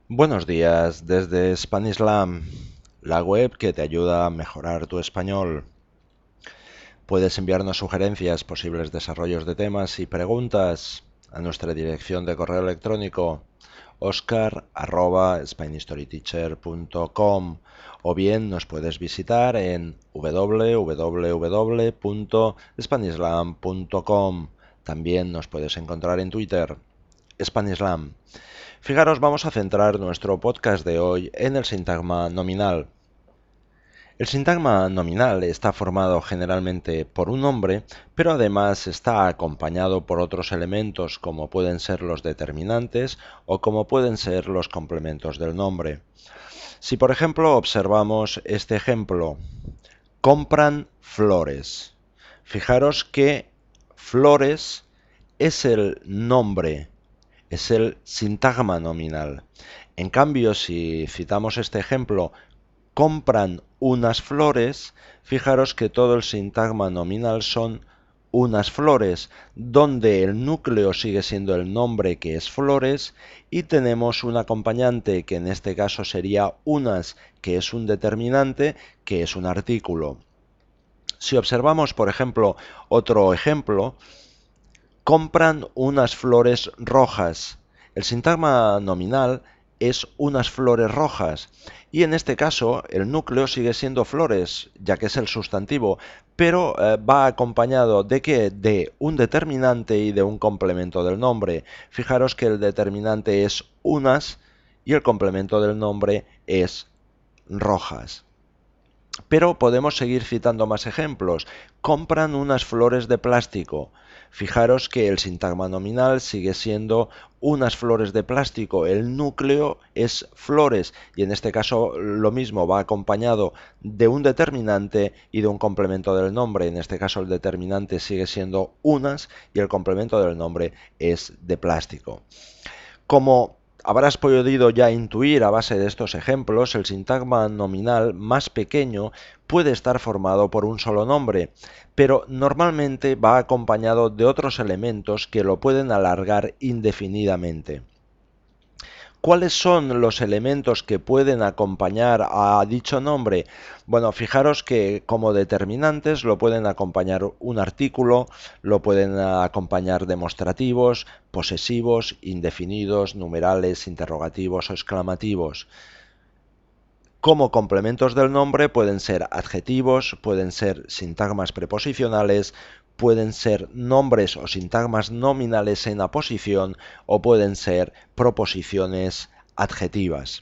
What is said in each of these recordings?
Buenos días desde Spanislam, la web que te ayuda a mejorar tu español. Puedes enviarnos sugerencias, posibles desarrollos de temas y preguntas a nuestra dirección de correo electrónico oscar@spanishstoryteacher.com o bien nos puedes visitar en www.spanislam.com. También nos puedes encontrar en Twitter, Spanislam. Fijaros, vamos a centrar nuestro podcast de hoy en el sintagma nominal. El sintagma nominal está formado generalmente por un nombre, pero además está acompañado por otros elementos como pueden ser los determinantes o como pueden ser los complementos del nombre. Si por ejemplo observamos este ejemplo, compran flores. Fijaros que flores es el nombre, es el sintagma nominal. En cambio, si citamos este ejemplo, compran unas flores, fijaros que todo el sintagma nominal son unas flores, donde el núcleo sigue siendo el nombre, que es flores, y tenemos un acompañante que en este caso sería unas, que es un determinante, que es un artículo. Si observamos, por ejemplo, otro ejemplo, compran unas flores rojas. El sintagma nominal es unas flores rojas y en este caso el núcleo sigue siendo flores, ya que es el sustantivo, pero va acompañado de ¿qué? De un determinante y de un complemento del nombre. Fijaros que el determinante es unas y el complemento del nombre es rojas. Pero podemos seguir citando más ejemplos. Compran unas flores de plástico. Fijaros que el sintagma nominal sigue siendo unas flores de plástico. El núcleo es flores y en este caso lo mismo va acompañado de un determinante y de un complemento del nombre. En este caso el determinante sigue siendo unas y el complemento del nombre es de plástico. Como habrás podido ya intuir a base de estos ejemplos, el sintagma nominal más pequeño puede estar formado por un solo nombre, pero normalmente va acompañado de otros elementos que lo pueden alargar indefinidamente. ¿Cuáles son los elementos que pueden acompañar a dicho nombre? Bueno, fijaros que como determinantes lo pueden acompañar un artículo, lo pueden acompañar demostrativos, posesivos, indefinidos, numerales, interrogativos o exclamativos. Como complementos del nombre pueden ser adjetivos, pueden ser sintagmas preposicionales, pueden ser nombres o sintagmas nominales en aposición o pueden ser proposiciones adjetivas.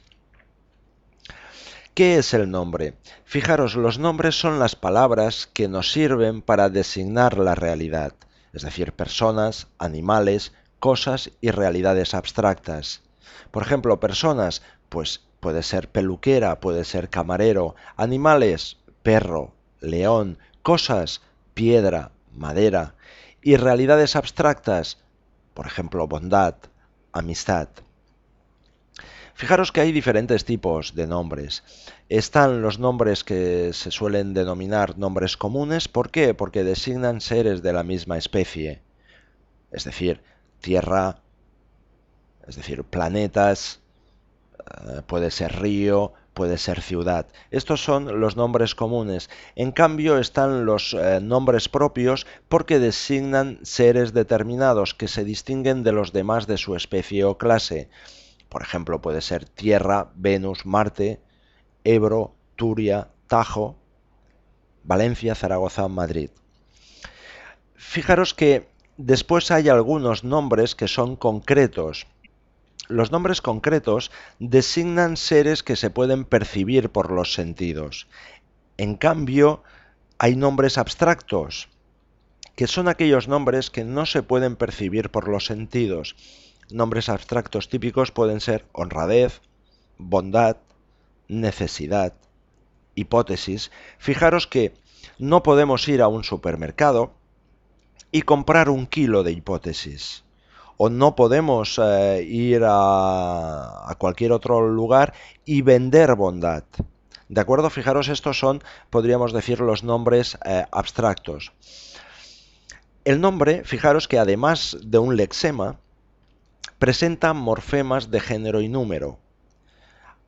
¿Qué es el nombre? Fijaros, los nombres son las palabras que nos sirven para designar la realidad, es decir, personas, animales, cosas y realidades abstractas. Por ejemplo, personas, pues puede ser peluquera, puede ser camarero, animales, perro, león, cosas, piedra, madera, y realidades abstractas, por ejemplo, bondad, amistad. Fijaros que hay diferentes tipos de nombres. Están los nombres que se suelen denominar nombres comunes. ¿Por qué? Porque designan seres de la misma especie. Es decir, tierra, es decir, planetas, puede ser río, puede ser ciudad. Estos son los nombres comunes. En cambio están los nombres propios porque designan seres determinados que se distinguen de los demás de su especie o clase. Por ejemplo, puede ser Tierra, Venus, Marte, Ebro, Turia, Tajo, Valencia, Zaragoza, Madrid. Fijaros que después hay algunos nombres que son concretos. Los nombres concretos designan seres que se pueden percibir por los sentidos. En cambio, hay nombres abstractos, que son aquellos nombres que no se pueden percibir por los sentidos. Nombres abstractos típicos pueden ser honradez, bondad, necesidad, hipótesis. Fijaros que no podemos ir a un supermercado y comprar 1 kilo de hipótesis. O no podemos ir a cualquier otro lugar y vender bondad. ¿De acuerdo? Fijaros, estos son, podríamos decir, los nombres abstractos. El nombre, fijaros que además de un lexema, presenta morfemas de género y número.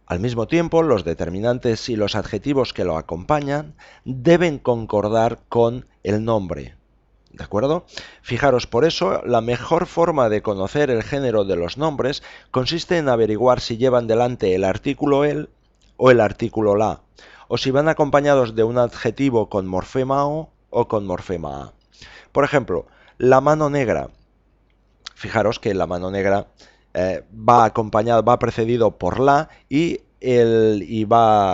Al mismo tiempo, los determinantes y los adjetivos que lo acompañan deben concordar con el nombre. ¿De acuerdo? Fijaros, por eso, la mejor forma de conocer el género de los nombres consiste en averiguar si llevan delante el artículo el o el artículo la, o si van acompañados de un adjetivo con morfema o con morfema a. Por ejemplo, la mano negra. Fijaros que la mano negra va precedido por la y el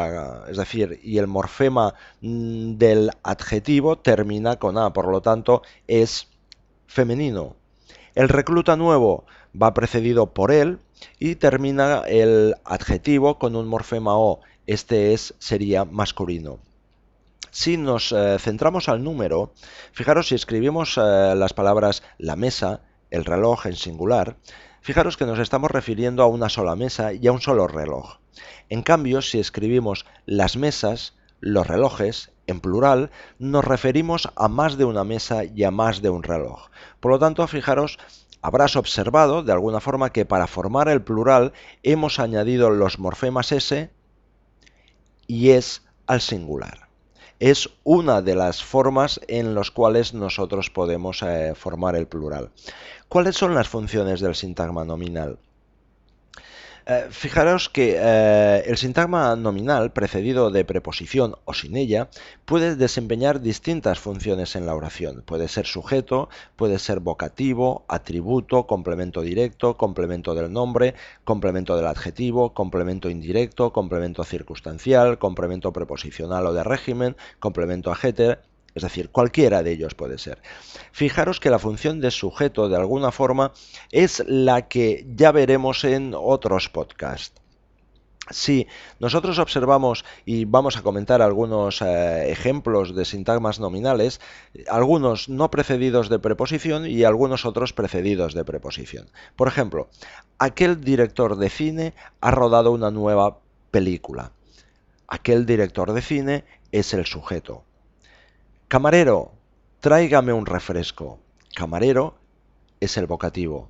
morfema del adjetivo termina con a, por lo tanto es femenino. El recluta nuevo va precedido por él y termina el adjetivo con un morfema o, sería masculino. Si nos centramos al número, fijaros si escribimos las palabras la mesa, el reloj en singular, fijaros que nos estamos refiriendo a una sola mesa y a un solo reloj. En cambio, si escribimos las mesas, los relojes, en plural, nos referimos a más de una mesa y a más de un reloj. Por lo tanto, fijaros, habrás observado de alguna forma que para formar el plural hemos añadido los morfemas s y es al singular. Es una de las formas en las cuales nosotros podemos formar el plural. ¿Cuáles son las funciones del sintagma nominal? Fijaros que el sintagma nominal, precedido de preposición o sin ella, puede desempeñar distintas funciones en la oración. Puede ser sujeto, puede ser vocativo, atributo, complemento directo, complemento del nombre, complemento del adjetivo, complemento indirecto, complemento circunstancial, complemento preposicional o de régimen, complemento adjéter. Es decir, cualquiera de ellos puede ser. Fijaros que la función de sujeto, de alguna forma, es la que ya veremos en otros podcasts. Si nosotros observamos y vamos a comentar algunos ejemplos de sintagmas nominales, algunos no precedidos de preposición y algunos otros precedidos de preposición. Por ejemplo, aquel director de cine ha rodado una nueva película. Aquel director de cine es el sujeto. Camarero, tráigame un refresco. Camarero es el vocativo.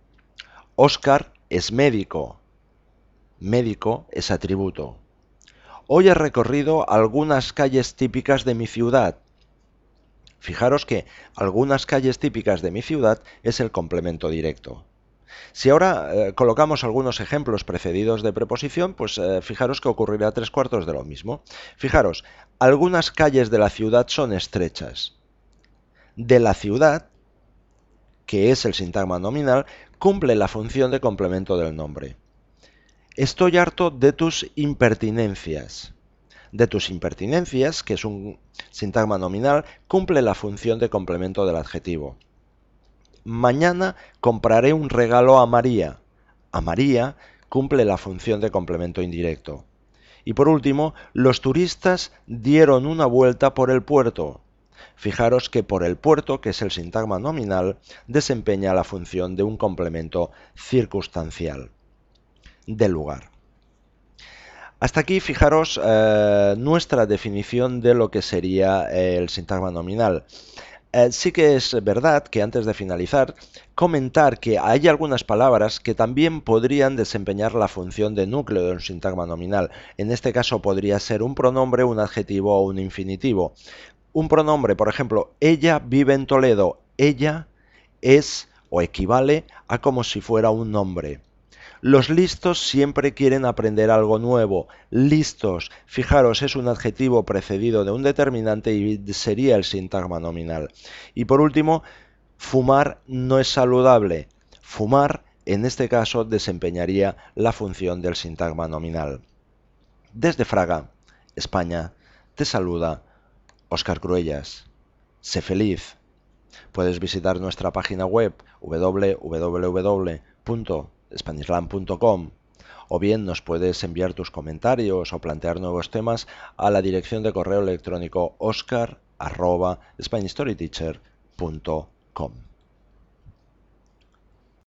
Óscar es médico. Médico es atributo. Hoy he recorrido algunas calles típicas de mi ciudad. Fijaros que algunas calles típicas de mi ciudad es el complemento directo. Si ahora colocamos algunos ejemplos precedidos de preposición, pues fijaros que ocurrirá 3/4 de lo mismo. Fijaros, algunas calles de la ciudad son estrechas. De la ciudad, que es el sintagma nominal, cumple la función de complemento del nombre. Estoy harto de tus impertinencias. De tus impertinencias, que es un sintagma nominal, cumple la función de complemento del adjetivo. Mañana compraré un regalo a María. A María cumple la función de complemento indirecto. Y por último, los turistas dieron una vuelta por el puerto. Fijaros que por el puerto, que es el sintagma nominal, desempeña la función de un complemento circunstancial del lugar. Hasta aquí, fijaros, nuestra definición de lo que sería el sintagma nominal. Sí que es verdad que antes de finalizar, comentar que hay algunas palabras que también podrían desempeñar la función de núcleo de un sintagma nominal. En este caso podría ser un pronombre, un adjetivo o un infinitivo. Un pronombre, por ejemplo, ella vive en Toledo. Ella es o equivale a como si fuera un nombre. Los listos siempre quieren aprender algo nuevo. Listos, fijaros, es un adjetivo precedido de un determinante y sería el sintagma nominal. Y por último, fumar no es saludable. Fumar, en este caso, desempeñaría la función del sintagma nominal. Desde Fraga, España, te saluda Óscar Cruellas. Sé feliz. Puedes visitar nuestra página web www.spanishland.com o bien nos puedes enviar tus comentarios o plantear nuevos temas a la dirección de correo electrónico oscar@spanishstoryteacher.com.